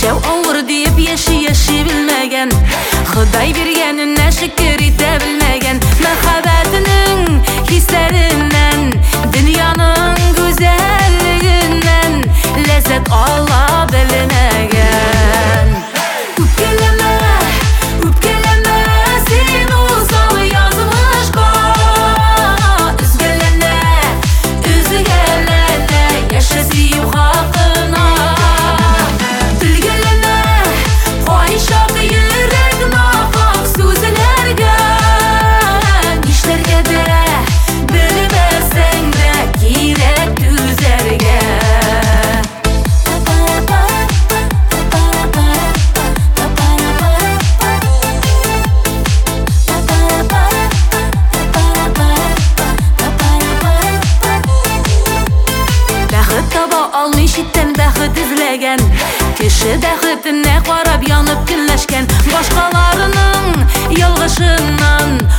Yaşav ağır deyip yaşı bilmegen, Xuday bergenine şükür ite bilmegen, Mehabetinin hislerinden, dünyanın güzelliğinden lezzet ala bilinegen. Üpkeleme sen olsan yazmışka, üzü gelene yaşasıyım hakkına. Bilgelene fahişak yürek nafak sözlerge, işlerge de bilmesen de gerek düzerge. Almış itten bəxit izlegen, kişi dəxitine qarab yanıp günləşken, başqalarının yalğışından